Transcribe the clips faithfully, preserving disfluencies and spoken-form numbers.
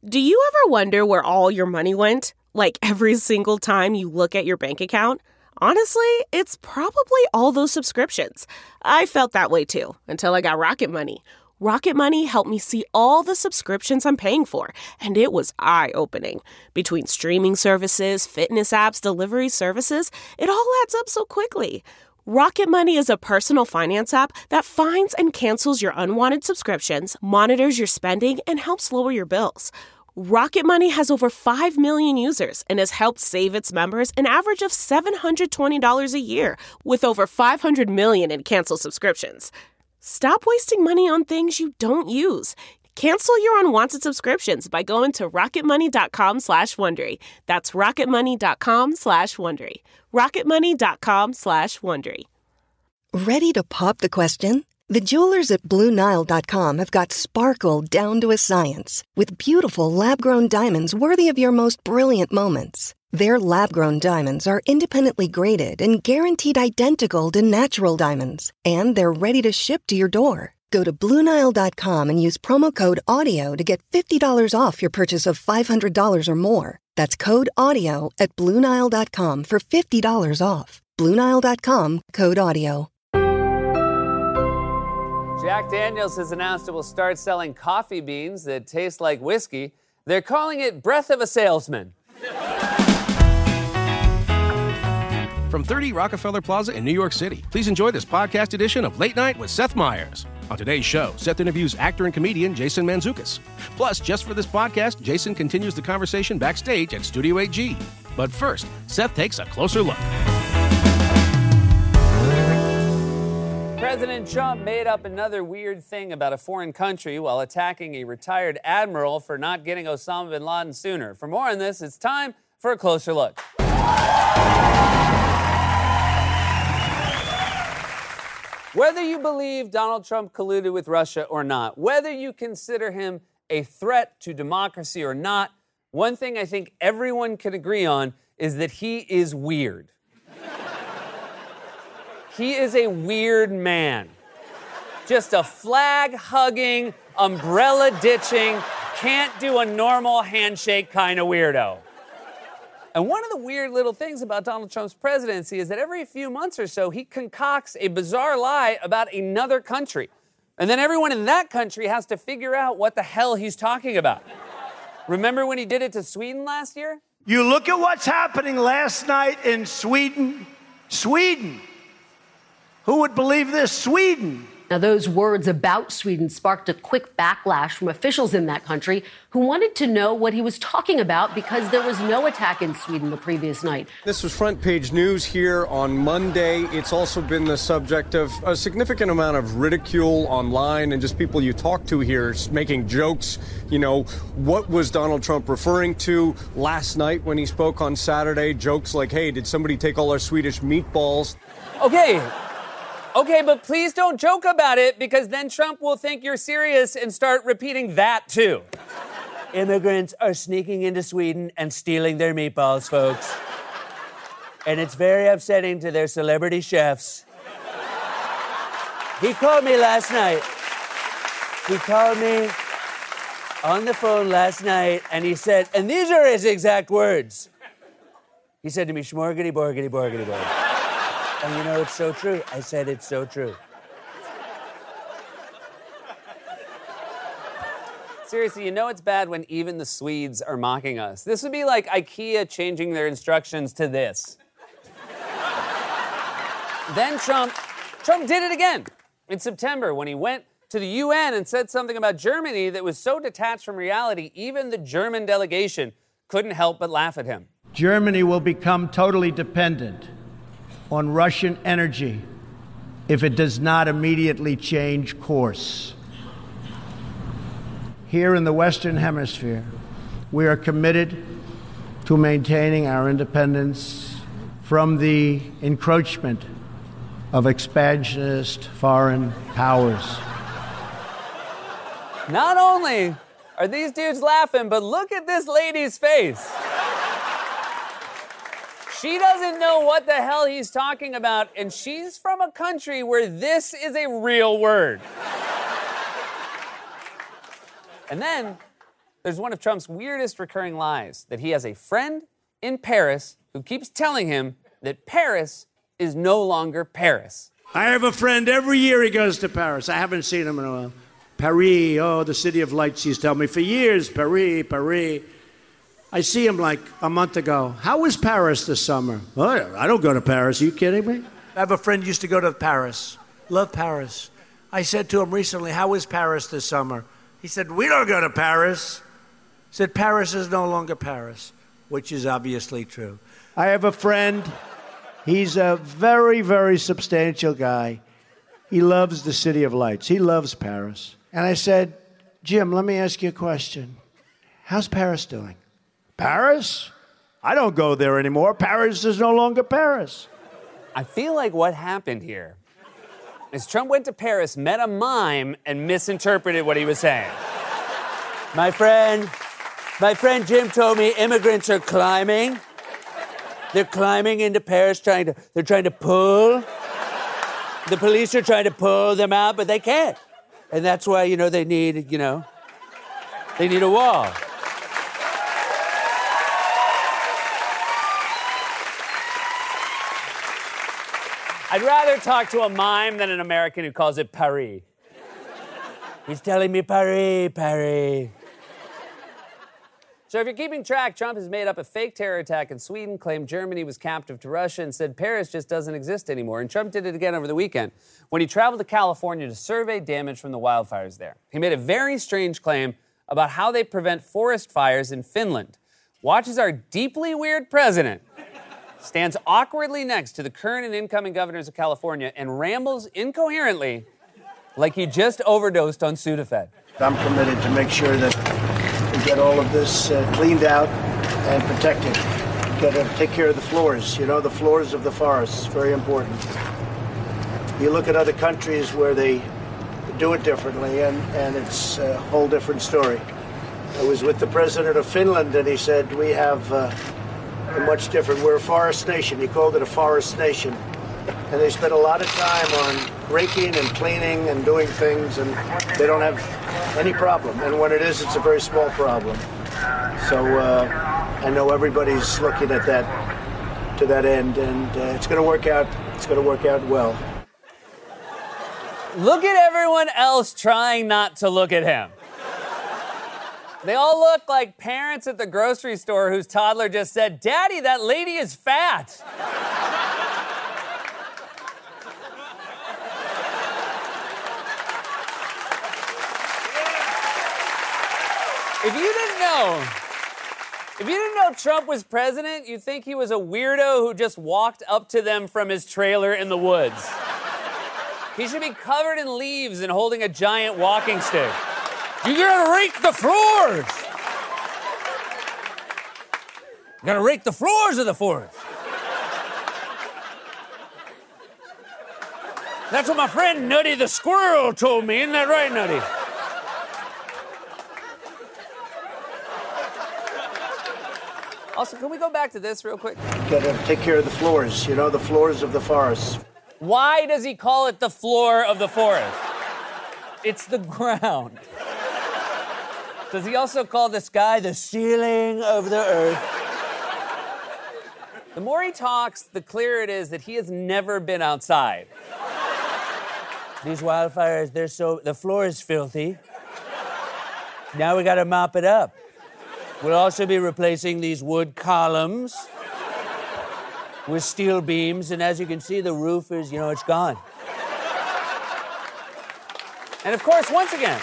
Do you ever wonder where all your money went? Like every single time you look at your bank account? Honestly, it's probably all those subscriptions. I felt that way too, until I got Rocket Money. Rocket Money helped me see all the subscriptions I'm paying for, and it was eye-opening. Between streaming services, fitness apps, delivery services, it all adds up so quickly. Rocket Money is a personal finance app that finds and cancels your unwanted subscriptions, monitors your spending, and helps lower your bills. Rocket Money has over five million users and has helped save its members an average of seven hundred twenty dollars a year, with over five hundred million in canceled subscriptions. Stop wasting money on things you don't use. Cancel your unwanted subscriptions by going to rocketmoney.com slash Wondery. That's rocketmoney.com slash Wondery. rocketmoney.com slash Wondery. Ready to pop the question? The jewelers at Blue Nile dot com have got sparkle down to a science with beautiful lab-grown diamonds worthy of your most brilliant moments. Their lab-grown diamonds are independently graded and guaranteed identical to natural diamonds, and they're ready to ship to your door. Go to Blue Nile dot com and use promo code AUDIO to get fifty dollars off your purchase of five hundred dollars or more. That's code AUDIO at Blue Nile dot com for fifty dollars off. Blue Nile dot com, code AUDIO. Jack Daniels has announced it will start selling coffee beans that taste like whiskey. They're calling it Breath of a Salesman. From thirty Rockefeller Plaza in New York City, please enjoy this podcast edition of Late Night with Seth Meyers. On today's show, Seth interviews actor and comedian Jason Mantzoukas. Plus, just for this podcast, Jason continues the conversation backstage at Studio eight G. But first, Seth takes a closer look. President Trump made up another weird thing about a foreign country while attacking a retired admiral for not getting Osama bin Laden sooner. For more on this, it's time for a closer look. Whether you believe Donald Trump colluded with Russia or not, whether you consider him a threat to democracy or not, one thing I think everyone can agree on is that he is weird. He is a weird man. Just a flag-hugging, umbrella-ditching, can't do a normal handshake kind of weirdo. And one of the weird little things about Donald Trump's presidency is that every few months or so, he concocts a bizarre lie about another country. And then everyone in that country has to figure out what the hell he's talking about. Remember when he did it to Sweden last year? You look at what's happening last night in Sweden. Sweden. Who would believe this? Sweden. Now, those words about Sweden sparked a quick backlash from officials in that country who wanted to know what he was talking about because there was no attack in Sweden the previous night. This was front page news here on Monday. It's also been the subject of a significant amount of ridicule online and just people you talk to here making jokes. You know, what was Donald Trump referring to last night when he spoke on Saturday? Jokes like, hey, did somebody take all our Swedish meatballs? Okay. Okay, but please don't joke about it because then Trump will think you're serious and start repeating that too. Immigrants are sneaking into Sweden and stealing their meatballs, folks. And it's very upsetting to their celebrity chefs. He called me last night. He called me on the phone last night and he said, and these are his exact words. He said to me, schmorgity, borgity, borgity, borgity. And you know, it's so true. I said it's so true. Seriously, you know it's bad when even the Swedes are mocking us. This would be like IKEA changing their instructions to this. Then Trump, Trump did it again in September when he went to the U N and said something about Germany that was so detached from reality, even the German delegation couldn't help but laugh at him. Germany will become totally dependent on Russian energy if it does not immediately change course. Here in the Western Hemisphere, we are committed to maintaining our independence from the encroachment of expansionist foreign powers. Not only are these dudes laughing, but look at this lady's face. She doesn't know what the hell he's talking about, and she's from a country where this is a real word. And then, there's one of Trump's weirdest recurring lies, that he has a friend in Paris who keeps telling him that Paris is no longer Paris. I have a friend, every year he goes to Paris. I haven't seen him in a while. Paris, oh, the city of lights, he's telling me for years, Paris, Paris. I see him like a month ago. How was Paris this summer? Oh, I don't go to Paris. Are you kidding me? I have a friend who used to go to Paris. Love Paris. I said to him recently, how was Paris this summer? He said, we don't go to Paris. He said, Paris is no longer Paris, which is obviously true. I have a friend. He's a very, very substantial guy. He loves the City of Lights. He loves Paris. And I said, Jim, let me ask you a question. How's Paris doing? Paris? I don't go there anymore. Paris is no longer Paris. I feel like what happened here is Trump went to Paris, met a mime, and misinterpreted what he was saying. My friend, my friend Jim told me immigrants are climbing. They're climbing into Paris, trying to, they're trying to pull. The police are trying to pull them out, but they can't. And that's why, you know, they need, you know, they need a wall. I'd rather talk to a mime than an American who calls it Paris. He's telling me Paris, Paris. So if you're keeping track, Trump has made up a fake terror attack in Sweden, claimed Germany was captive to Russia, and said Paris just doesn't exist anymore. And Trump did it again over the weekend when he traveled to California to survey damage from the wildfires there. He made a very strange claim about how they prevent forest fires in Finland. Watch as our deeply weird president stands awkwardly next to the current and incoming governors of California and rambles incoherently like he just overdosed on Sudafed. I'm committed to make sure that we get all of this uh, cleaned out and protected. Got to take care of the floors, you know, the floors of the forests, very important. You look at other countries where they do it differently, and, and it's a whole different story. I was with the president of Finland, and he said, we have uh, a much different, we're a forest nation. He called it a forest nation. And they spend a lot of time on raking and cleaning and doing things, and they don't have any problem. And when it is, it's a very small problem. So uh, I know everybody's looking at that, to that end, and uh, it's going to work out. It's going to work out well. Look at everyone else trying not to look at him. They all look like parents at the grocery store whose toddler just said, "Daddy, that lady is fat." If you didn't know, if you didn't know Trump was president, you'd think he was a weirdo who just walked up to them from his trailer in the woods. He should be covered in leaves and holding a giant walking stick. You gotta rake the floors. You gotta rake the floors of the forest. That's what my friend Nutty the squirrel told me. Isn't that right, Nutty? Also, can we go back to this real quick? You gotta take care of the floors, you know, the floors of the forest. Why does he call it the floor of the forest? It's the ground. Does he also call the sky the ceiling of the earth? The more he talks, the clearer it is that he has never been outside. These wildfires, they're so, the floor is filthy. Now we gotta mop it up. We'll also be replacing these wood columns with steel beams, and as you can see, the roof is, you know, it's gone. And of course, once again,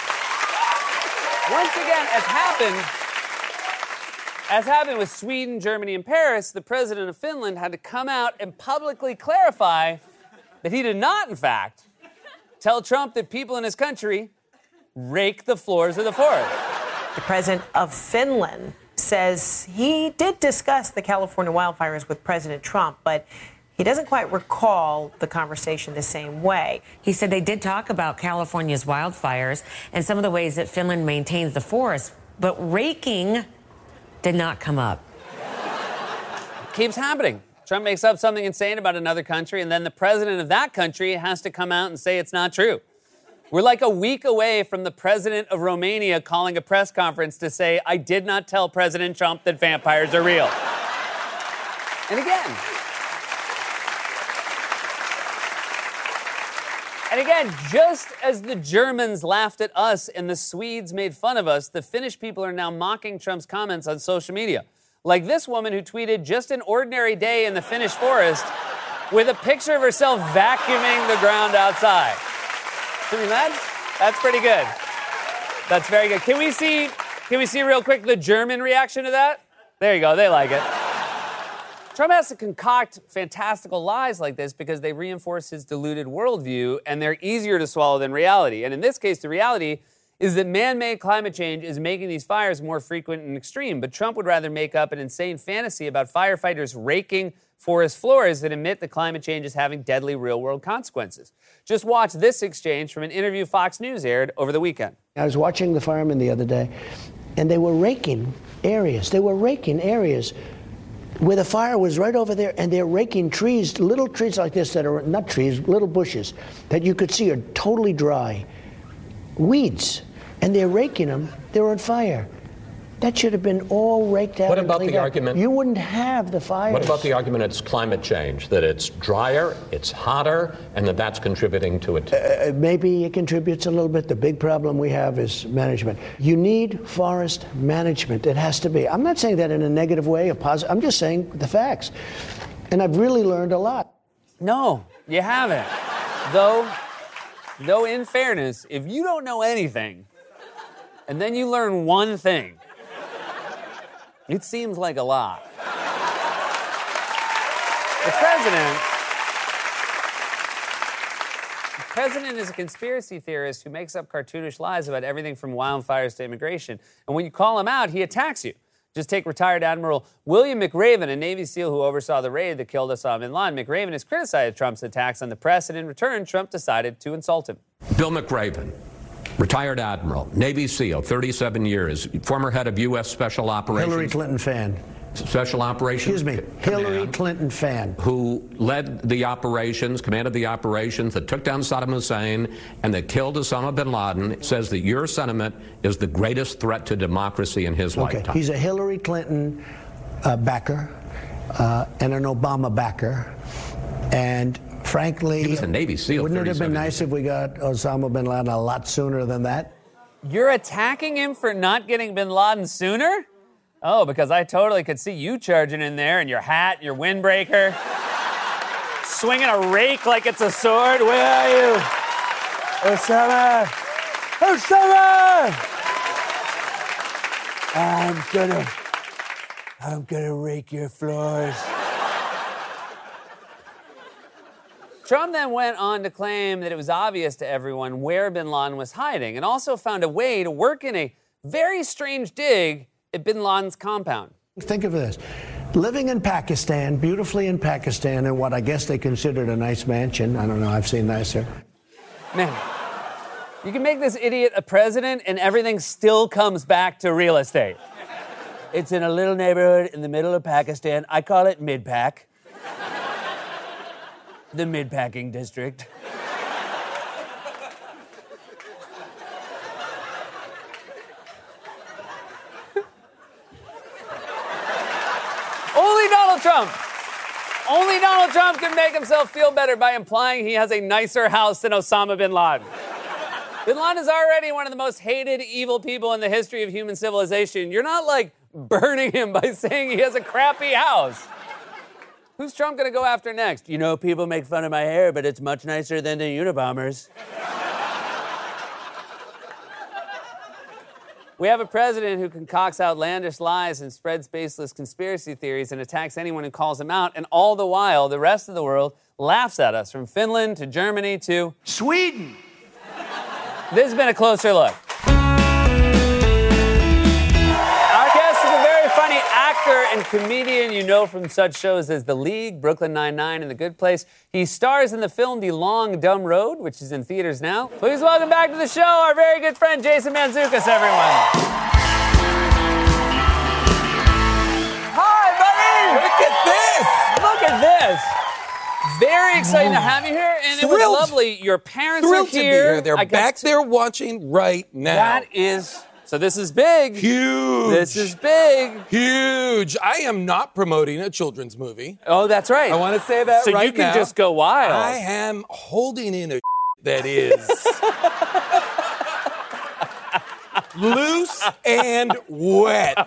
once again, as happened, as happened with Sweden, Germany, and Paris, the president of Finland had to come out and publicly clarify that he did not, in fact, tell Trump that people in his country rake the floors of the forest. The president of Finland says he did discuss the California wildfires with President Trump, but he doesn't quite recall the conversation the same way. He said they did talk about California's wildfires and some of the ways that Finland maintains the forest, but raking did not come up. Keeps happening. Trump makes up something insane about another country, and then the president of that country has to come out and say it's not true. We're like a week away from the president of Romania calling a press conference to say, I did not tell President Trump that vampires are real. And again, and again, just as the Germans laughed at us and the Swedes made fun of us, the Finnish people are now mocking Trump's comments on social media. Like this woman who tweeted just an ordinary day in the Finnish forest with a picture of herself vacuuming the ground outside. I mean, that's, that's pretty good. That's very good. Can we see, can we see real quick the German reaction to that? There you go. They like it. Trump has to concoct fantastical lies like this because they reinforce his deluded worldview and they're easier to swallow than reality. And in this case, the reality is that man-made climate change is making these fires more frequent and extreme. But Trump would rather make up an insane fantasy about firefighters raking forest floors that admit that climate change is having deadly real-world consequences. Just watch this exchange from an interview Fox News aired over the weekend. I was watching the firemen the other day, and they were raking areas. They were raking areas where the fire was right over there, and they're raking trees, little trees like this that are not trees, little bushes that you could see are totally dry. Weeds. And they're raking them. They're on fire. That should have been all raked out. What and about cleaned the out. argument? You wouldn't have the fires. What about the argument it's climate change, that it's drier, it's hotter, and that that's contributing to it? Uh, maybe it contributes a little bit. The big problem we have is management. You need forest management. It has to be. I'm not saying that in a negative way, a positive. I'm just saying the facts. And I've really learned a lot. No, you haven't. Though, though in fairness, if you don't know anything, and then you learn one thing, it seems like a lot. The president, the president is a conspiracy theorist who makes up cartoonish lies about everything from wildfires to immigration. And when you call him out, he attacks you. Just take retired Admiral William McRaven, a Navy SEAL who oversaw the raid that killed Osama bin Laden. McRaven has criticized Trump's attacks on the press, and in return, Trump decided to insult him. Bill McRaven, retired Admiral, Navy SEAL, thirty-seven years, former head of U S Special Operations. Hillary Clinton fan. Special Operations. Excuse me, Hillary Clinton fan. Who led the operations, commanded the operations that took down Saddam Hussein and that killed Osama bin Laden, says that your sentiment is the greatest threat to democracy in his Okay, lifetime. he's a Hillary Clinton uh, backer uh, and an Obama backer. And frankly, he was a Navy SEAL. Wouldn't it have been nice if we got Osama bin Laden a lot sooner than that? You're attacking him for not getting bin Laden sooner? Oh, because I totally could see you charging in there in your hat, your windbreaker, swinging a rake like it's a sword. Where are you? Osama! Osama! I'm gonna, I'm gonna rake your floors. Trump then went on to claim that it was obvious to everyone where bin Laden was hiding and also found a way to work in a very strange dig at bin Laden's compound. Think of this. Living in Pakistan, beautifully in Pakistan, in what I guess they considered a nice mansion. I don't know, I've seen nicer. Man, you can make this idiot a president and everything still comes back to real estate. It's in a little neighborhood in the middle of Pakistan. I call it Mid-Pack. The Mid-Packing District. Only Donald Trump. Only Donald Trump can make himself feel better by implying he has a nicer house than Osama bin Laden. Bin Laden is already one of the most hated evil people in the history of human civilization. You're not, like, burning him by saying he has a crappy house. Who's Trump going to go after next? You know, people make fun of my hair, but it's much nicer than the Unabombers. We have a president who concocts outlandish lies and spreads baseless conspiracy theories and attacks anyone who calls him out, and all the while, the rest of the world laughs at us, from Finland to Germany to Sweden. This has been a closer look. Our guest is a very funny actor and comedian you know from such shows as The League, Brooklyn Nine-Nine, and The Good Place. He stars in the film The Long, Dumb Road, which is in theaters now. Please welcome back to the show our very good friend Jason Mantzoukas, everyone. Hi, buddy! Look at this! Look at this! Very exciting to have you here, and Thrilled. it was lovely. Your parents Thrilled are to be here. here. They're I got back to- there watching right now. That is, so this is big. Huge. This is big. Huge. I am not promoting a children's movie. Oh, that's right. I want to say that so right you can now. just go wild. I am holding in a that is loose and wet.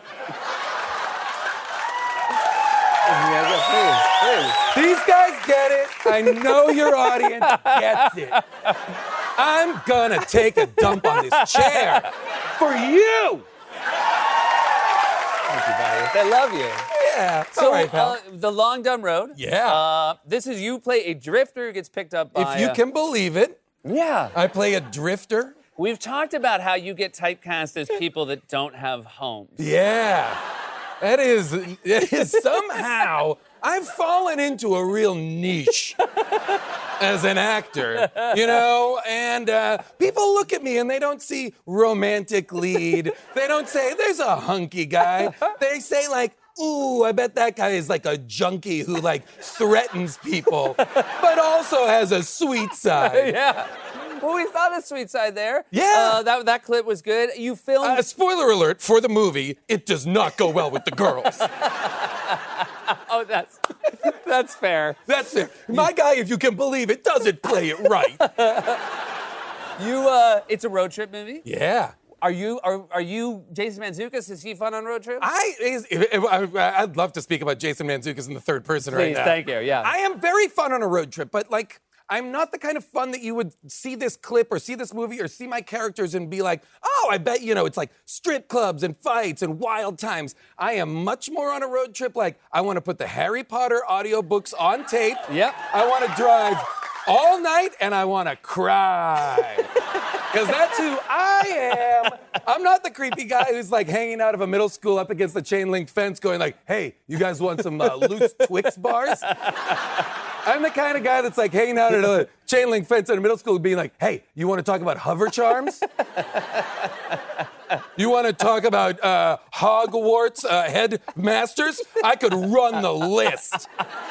These guys get it. I know your audience gets it. I'm gonna take a dump on this chair for you. Thank you, buddy. They love you. Yeah. So, all right, pal. uh, the Long Dumb Road. Yeah. Uh, this is you play a drifter who gets picked up by. If you uh, can believe it, Yeah. I play a drifter. We've talked about how you get typecast as people that don't have homes. Yeah. That is, it is somehow, I've fallen into a real niche as an actor, you know? And uh, people look at me and they don't see romantic lead. They don't say, there's a hunky guy. They say, like, ooh, I bet that guy is like a junkie who, like, threatens people, but also has a sweet side. Yeah. Well, we saw the sweet side there. Yeah. Uh, that, that clip was good. You filmed. Uh, spoiler alert for the movie, it does not go well with the girls. Oh, that's that's fair. That's it. My guy, if you can believe it, doesn't play it right. You, uh, it's a road trip movie. Yeah. Are you are are you Jason Mantzoukas? Is he fun on road trips? I, is, if, if, I I'd love to speak about Jason Mantzoukas in the third person right Please, now. thank you, yeah. I am very fun on a road trip, but like, I'm not the kind of fun that you would see this clip or see this movie or see my characters and be like, oh, I bet, you know, it's like strip clubs and fights and wild times. I am much more on a road trip like, I want to put the Harry Potter audiobooks on tape. Yep. I want to drive all night and I want to cry. Because that's who I am. I'm not the creepy guy who's like hanging out of a middle school up against the chain link fence going like, hey, you guys want some uh, loose Twix bars? I'm the kind of guy that's like hanging out at a chain link fence in a middle school being like, hey, you want to talk about hover charms? You want to talk about uh, Hogwarts uh, headmasters? I could run the list.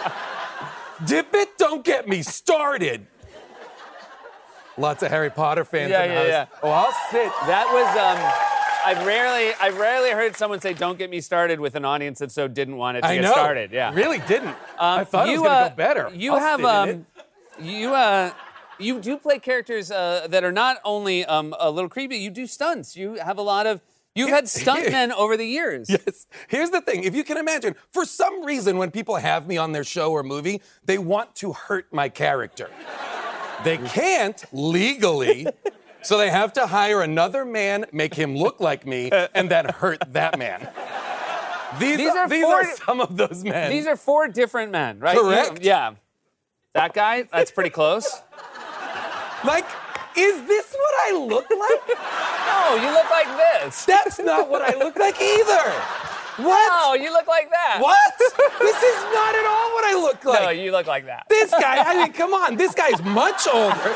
Dip it, don't get me started. Lots of Harry Potter fans Yeah, in the yeah, house. yeah. Oh, I'll sit. That was um, I've rarely I've rarely heard someone say "Don't get me started" with an audience that so didn't want it to I get know. started. Yeah, Really didn't. Um, I thought it you, was going to uh, go better. You I'll have sit in um, it. you uh, you do play characters uh, that are not only um, a little creepy. You do stunts. You have a lot of. You've had stuntmen over the years. Yes. Here's the thing. If you can imagine, for some reason, when people have me on their show or movie, they want to hurt my character. They can't legally, so they have to hire another man, make him look like me, and then hurt that man. These, These are these four- are some of those men. These are four different men, right? Correct. You- yeah. That guy. That's pretty close. Like, is this what I look like? No, you look like this. That's not what I look like either. What? No, you look like that. What? This is not at all what I look like. No, you look like that. This guy, I mean, come on, this guy's much older.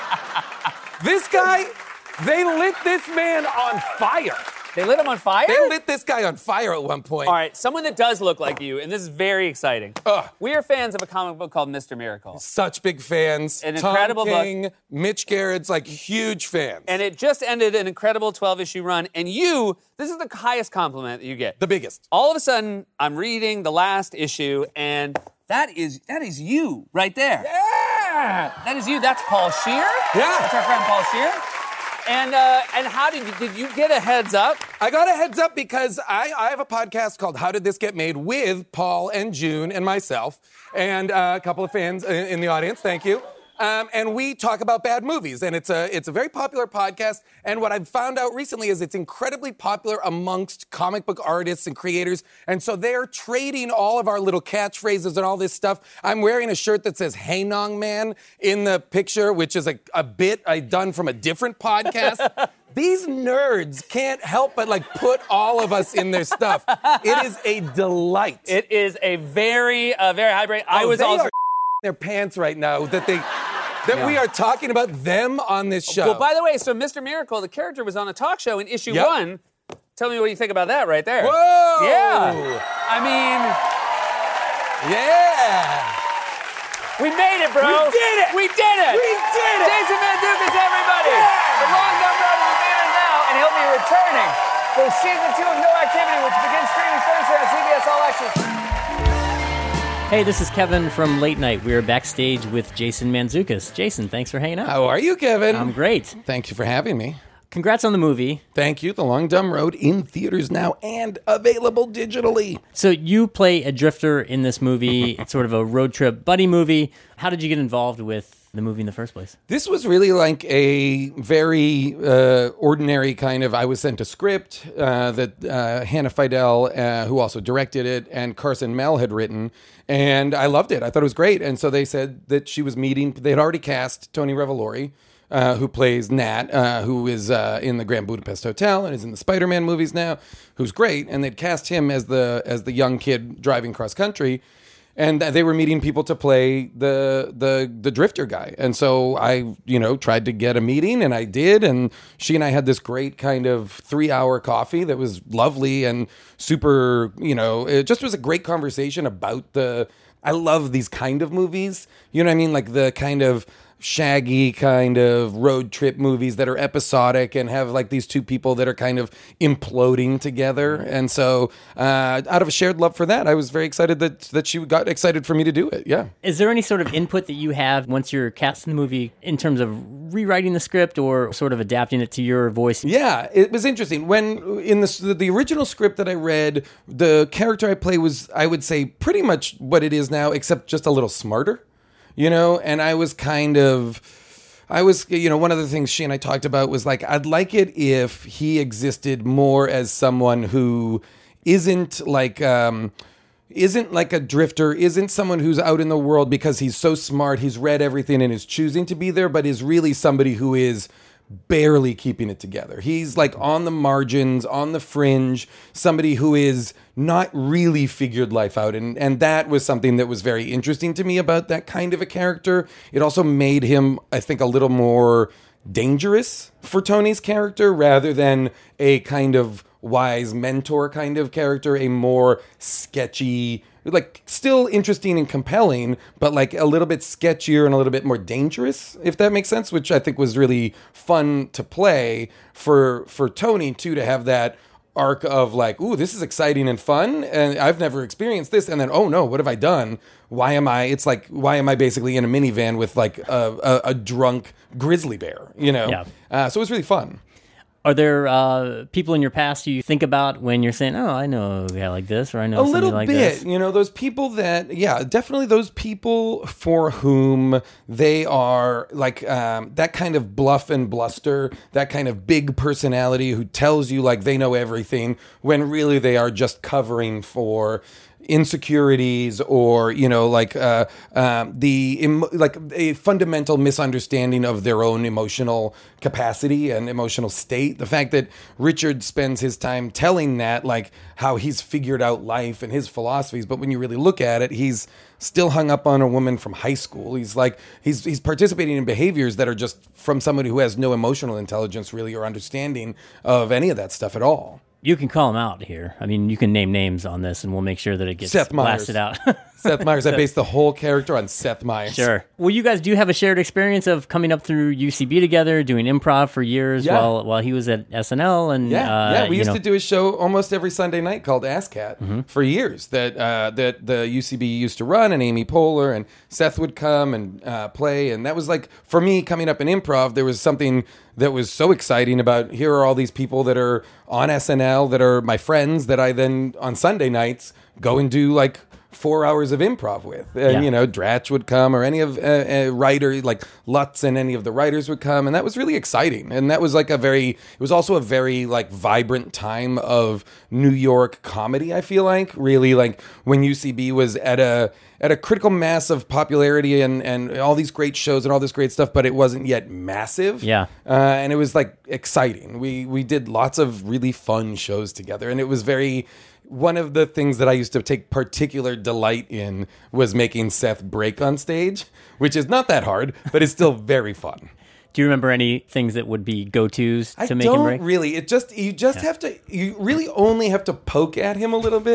This guy, they lit this man on fire. They lit him on fire? They lit this guy on fire at one point. All right, someone that does look like you, and this is very exciting. Ugh. We are fans of a comic book called Mister Miracle. Such big fans. An Tom incredible book. King, Mitch Gerrard's like huge fans. And it just ended an incredible twelve-issue run, and you, this is the highest compliment that you get. The biggest. All of a sudden, I'm reading the last issue, and that is that is you right there. Yeah! That is you. That's Paul Scheer. Yeah. That's our friend Paul Scheer. And uh, and how did you did you get a heads up? I got a heads up because I, I have a podcast called How Did This Get Made with Paul and June and myself and uh, a couple of fans in, in the audience. Thank you. Um, and we talk about bad movies, and it's a it's a very popular podcast. And what I've found out recently is it's incredibly popular amongst comic book artists and creators. And so they're trading all of our little catchphrases and all this stuff. I'm wearing a shirt that says "Hey Nong Man" in the picture, which is a, a bit I done from a different podcast. These nerds can't help but like put all of us in their stuff. It is a delight. It is a very uh, very high break. I Oh, was they also. are their pants right now that they that Yeah. we are talking about them on this show. Well, by the way, so Mister Miracle, the character was on a talk show in issue Yep. one. Tell me what you think about that right there. Whoa! Yeah. I mean, Yeah! We made it, bro. We did it. We did it. We did it. Jason Mantzoukas, everybody. Yeah. The Long Dumb Road is in theaters now, and he'll be returning for season two of No Activity, which begins streaming Thursday on C B S All Access. Hey, this is Kevin from Late Night. We are backstage with Jason Mantzoukas. Jason, thanks for hanging out. How are you, Kevin? I'm great. Thank you for having me. Congrats on the movie. Thank you. The Long Dumb Road in theaters now and available digitally. So you play a drifter in this movie. It's sort of a road trip buddy movie. How did you get involved with the movie in the first place? This was really like a very uh, ordinary kind of, I was sent a script uh, that uh, Hannah Fidel, uh, who also directed it, and Carson Mell had written. And I loved it. I thought it was great. And so they said that she was meeting, they had already cast Tony Revolori, uh, who plays Nat, uh, who is uh, in the Grand Budapest Hotel and is in the Spider-Man movies now, who's great. And they'd cast him as the as the young kid driving cross country. And they were meeting people to play the the the drifter guy. And so I, you know, tried to get a meeting, and I did. And she and I had this great kind of three-hour coffee that was lovely and super, you know, it just was a great conversation about the, I love these kind of movies. You know what I mean? Like the kind of shaggy kind of road trip movies that are episodic and have like these two people that are kind of imploding together. And so uh, out of a shared love for that, I was very excited that that she got excited for me to do it. Yeah. Is there any sort of input that you have once you're cast in the movie in terms of rewriting the script or sort of adapting it to your voice? Yeah, it was interesting. When in the, the original script that I read, the character I play was, I would say, pretty much what it is now, except just a little smarter. You know, and I was kind of, I was, you know, one of the things she and I talked about was like, I'd like it if he existed more as someone who isn't like, um, isn't like a drifter, isn't someone who's out in the world because he's so smart, he's read everything and is choosing to be there, but is really somebody who is barely keeping it together. He's like on the margins, on the fringe, somebody who is not really figured life out. And, and that was something that was very interesting to me about that kind of a character. It also made him, I think, a little more dangerous for Tony's character rather than a kind of wise mentor kind of character, a more sketchy, like still interesting and compelling, but like a little bit sketchier and a little bit more dangerous, if that makes sense, which I think was really fun to play for for Tony too, to have that arc of like, ooh, this is exciting and fun, and I've never experienced this, and then, oh no, what have I done? Why am I, it's like, why am I basically in a minivan with like a, a, a drunk grizzly bear, you know? Yeah. Uh, so it was really fun. Are there uh, people in your past you think about when you're saying, oh, I know a guy like this, or I know a somebody little like bit, this? You know, those people that, yeah, definitely those people for whom they are like um, that kind of bluff and bluster, that kind of big personality who tells you like they know everything when really they are just covering for insecurities or, you know, like uh, um, the emo- like a fundamental misunderstanding of their own emotional capacity and emotional state. The fact that Richard spends his time telling Nat like how he's figured out life and his philosophies, but when you really look at it, he's still hung up on a woman from high school. He's like he's he's participating in behaviors that are just from somebody who has no emotional intelligence really or understanding of any of that stuff at all. You can call him out here. I mean, you can name names on this, and we'll make sure that it gets Seth Meyers. blasted out. Seth Meyers. I based the whole character on Seth Meyers. Sure. Well, you guys do have a shared experience of coming up through U C B together, doing improv for years Yeah. while while he was at S N L. And Yeah, uh, yeah. We you used know. to do a show almost every Sunday night called ASCAT Mm-hmm. for years. That uh, that the U C B used to run, and Amy Poehler and Seth would come and uh, play, and that was like for me coming up in improv. There was something that was so exciting about here are all these people that are on S N L that are my friends that I then on Sunday nights go and do like four hours of improv with. And, Yeah. you know, Dratch would come or any of uh, uh, writer like Lutz and any of the writers would come. And that was really exciting. And that was like a very, it was also a very like vibrant time of New York comedy, I feel like. Really like when U C B was at a, at a critical mass of popularity and, and all these great shows and all this great stuff, but it wasn't yet massive. Yeah. Uh, and it was like exciting. We, we did lots of really fun shows together, and it was very, one of the things that I used to take particular delight in was making Seth break on stage, which is not that hard, but it's still very fun. Do you remember any things that would be go-tos to I make him don't break? really. It just, you just Yeah. have to, you really only have to poke at him a little bit.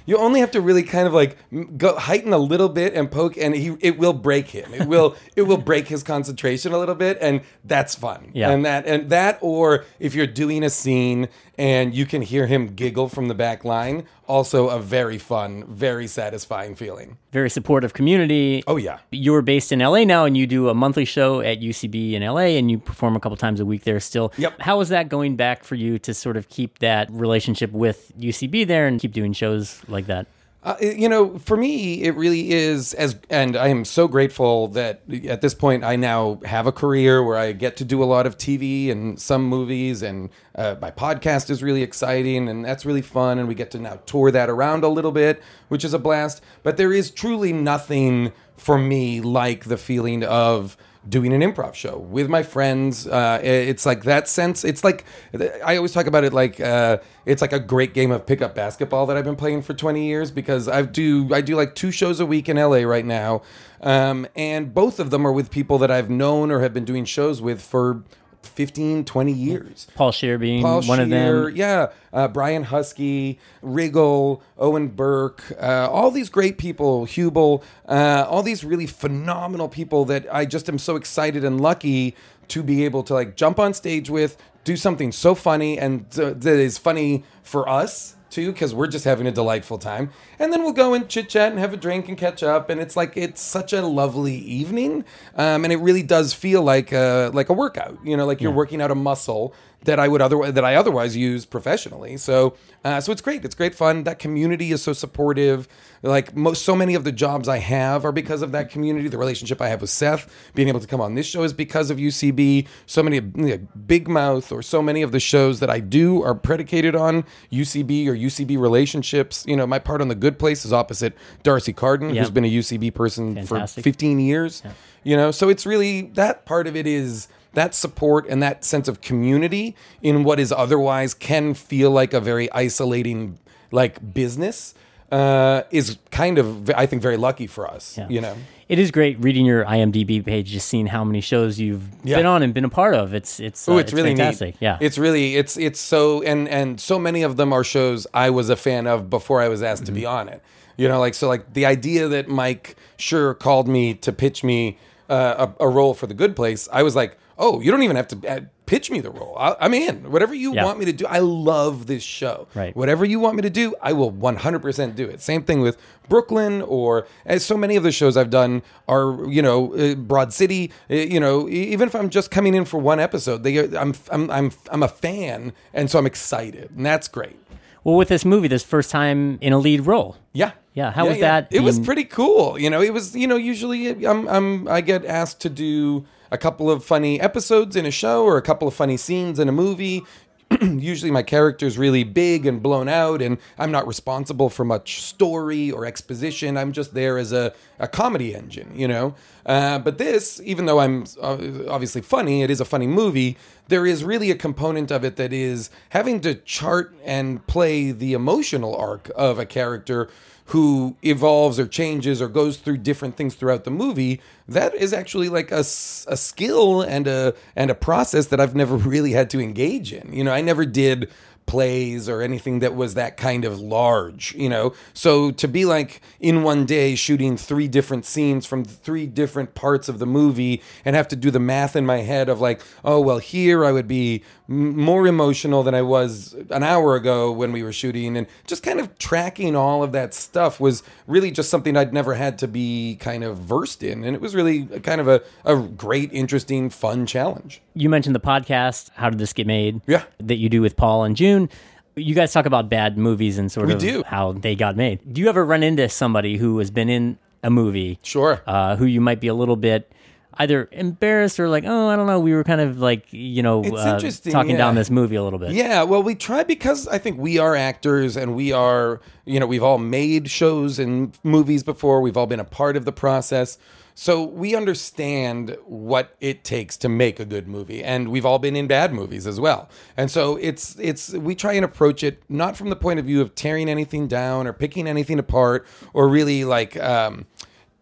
You only have to really kind of like go heighten a little bit and poke, and he it will break him. It will it will break his concentration a little bit, and that's fun. Yeah. And that and that, or if you're doing a scene and you can hear him giggle from the back line, also a very fun, very satisfying feeling. Very supportive community. Oh, yeah. You're based in L A now, and you do a monthly show at U C B in L A, and you perform a couple times a week there still. Yep. How is that going back for you to sort of keep that relationship with U C B there and keep doing shows like that? Uh, you know, for me, it really is, as, and I am so grateful that at this point I now have a career where I get to do a lot of T V and some movies, and uh, my podcast is really exciting, and that's really fun, and we get to now tour that around a little bit, which is a blast. But there is truly nothing for me like the feeling of doing an improv show with my friends. Uh, it's like that sense. It's like, I always talk about it like, uh, it's like a great game of pickup basketball that I've been playing for twenty years, because I do, I do like two shows a week in L A right now. Um, and both of them are with people that I've known or have been doing shows with for fifteen, twenty years. Paul Scheer being Paul one of Scheer, them. Yeah. Uh, Brian Husky, Riggle, Owen Burke, uh, all these great people, Hubel, uh, all these really phenomenal people that I just am so excited and lucky to be able to like jump on stage with, do something so funny and uh, that is funny for us too, because we're just having a delightful time. And then we'll go and chit chat and have a drink and catch up. And it's like, it's such a lovely evening. Um, and it really does feel like a, like a workout, you know, like you're Yeah. working out a muscle that I would otherwise, that I otherwise use professionally. So, uh, so it's great. It's great fun. That community is so supportive. Like most, so many of the jobs I have are because of that community. The relationship I have with Seth, being able to come on this show, is because of U C B. So many, you know, Big Mouth, or so many of the shows that I do are predicated on U C B or U C B relationships. You know, my part on The Good Place is opposite Darcy Carden, Yep. who's been a U C B person Fantastic. for fifteen years. Yeah. You know, so it's really, that part of it is that support and that sense of community in what is otherwise can feel like a very isolating like business uh, is kind of, I think, very lucky for us, Yeah. you know? It is great reading your I M D B page, just seeing how many shows you've Yeah. been on and been a part of. It's it's, uh, Oh, it's, really fantastic. neat. Yeah. It's really, it's it's so, and and so many of them are shows I was a fan of before I was asked Mm-hmm. to be on it. You know, like, so like the idea that Mike Schur called me to pitch me uh, a, a role for The Good Place, I was like, oh, you don't even have to uh, pitch me the role. I, I'm in. Whatever you Yeah. want me to do. I love this show. Right. Whatever you want me to do, I will one hundred percent do it. Same thing with Brooklyn, or as so many of the shows I've done are, you know, uh, Broad City. Uh, you know, e- even if I'm just coming in for one episode, they, I'm, I'm, I'm, I'm a fan, and so I'm excited, and that's great. Well, with this movie, this first time in a lead role. Yeah. Yeah. How was that? It was being- pretty cool. You know, it was, you know, usually I'm, I'm, I get asked to do a couple of funny episodes in a show or a couple of funny scenes in a movie. Usually my character's really big and blown out, and I'm not responsible for much story or exposition. I'm just there as a, a comedy engine, you know? Uh, but this, even though I'm uh, obviously funny, it is a funny movie, there is really a component of it that is having to chart and play the emotional arc of a character who evolves or changes or goes through different things throughout the movie. That is actually like a, s- a skill and a and a process that I've never really had to engage in. You know, I never did plays or anything that was that kind of large, you know? So to be like in one day shooting three different scenes from three different parts of the movie and have to do the math in my head of like, oh, well, here I would be m- more emotional than I was an hour ago when we were shooting, and just kind of tracking all of that stuff was really just something I'd never had to be kind of versed in. And it was really kind of a, a great, interesting, fun challenge. You mentioned the podcast, How Did This Get Made? Yeah. That you do with Paul and June. You guys talk about bad movies and sort We of do. how they got made. Do you ever run into somebody who has been in a movie? Sure. Uh, who you might be a little bit either embarrassed or like, oh, I don't know, we were kind of like, you know, It's uh, interesting, talking yeah. down this movie a little bit. Yeah, well, we try because I think we are actors and we are, you know, we've all made shows and movies before. We've all been a part of the process. So we understand what it takes to make a good movie, and we've all been in bad movies as well. And so it's it's we try and approach it not from the point of view of tearing anything down or picking anything apart or really like um,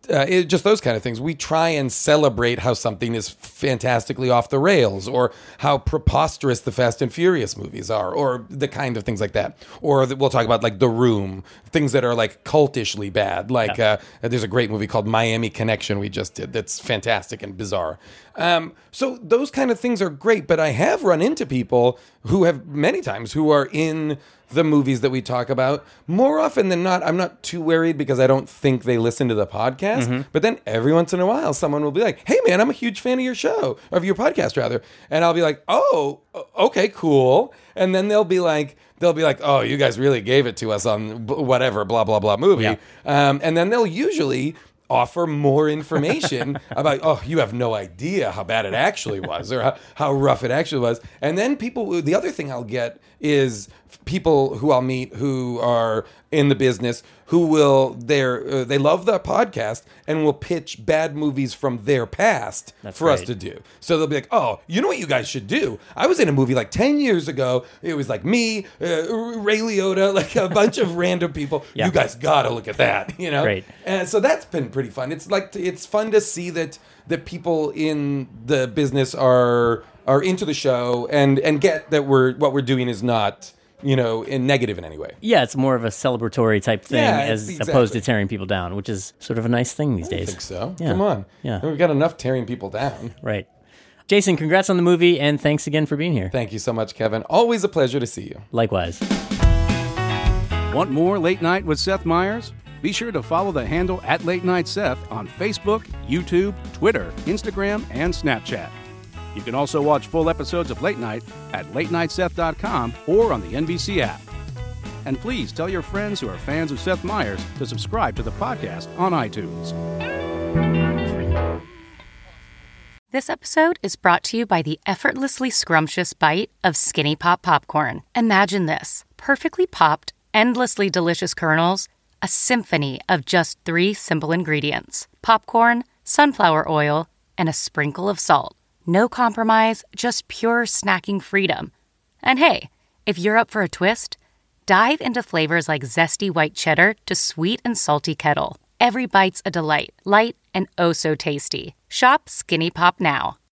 uh, it, just those kind of things. We try and celebrate how something is fantastically off the rails, or how preposterous the Fast and Furious movies are, or the kind of things like that. Or the, we'll talk about like The Room, things that are like cultishly bad. Like yeah. uh, there's a great movie called Miami Connection we just did that's fantastic and bizarre. Um, so those kind of things are great, but I have run into people who have many times who are in the movies that we talk about. More often than not, I'm not too worried because I don't think they listen to the podcast. Mm-hmm. But then every once in a while, someone will be like, hey man, I'm a huge fan of your show, of your podcast rather. And I'll be like, oh, okay, cool. And then they'll be like, they'll be like, oh, you guys really gave it to us on whatever, blah, blah, blah movie. Yeah. Um, and then they'll usually offer more information about, oh, you have no idea how bad it actually was, or how, how rough it actually was. And then people, the other thing I'll get is people who I'll meet who are in the business who will, they're, uh, they love the podcast and will pitch bad movies from their past That's for right. us to do. So they'll be like, oh, you know what you guys should do? I was in a movie like ten years ago. It was like me, uh, Ray Liotta, like a bunch of random people. Yeah. You guys got to look at that, you know? Great. And so that's been pretty fun. It's like, it's fun to see that that people in the business are are into the show and and get that we're what we're doing is not, you know, in negative in any way. Yeah, it's more of a celebratory type thing yeah, as exactly. opposed to tearing people down, which is sort of a nice thing these I days. I think so. Yeah. Come on. Yeah. We've got enough tearing people down. Right. Jason, congrats on the movie, and thanks again for being here. Thank you so much, Kevin. Always a pleasure to see you. Likewise. Want more Late Night with Seth Meyers? Be sure to follow the handle at Late Night Seth on Facebook, YouTube, Twitter, Instagram, and Snapchat. You can also watch full episodes of Late Night at late night seth dot com or on the N B C app. And please tell your friends who are fans of Seth Meyers to subscribe to the podcast on iTunes. This episode is brought to you by the effortlessly scrumptious bite of Skinny Pop Popcorn. Imagine this, perfectly popped, endlessly delicious kernels, a symphony of just three simple ingredients: popcorn, sunflower oil, and a sprinkle of salt. No compromise, just pure snacking freedom. And hey, if you're up for a twist, dive into flavors like zesty white cheddar to sweet and salty kettle. Every bite's a delight, light and oh so tasty. Shop Skinny Pop now.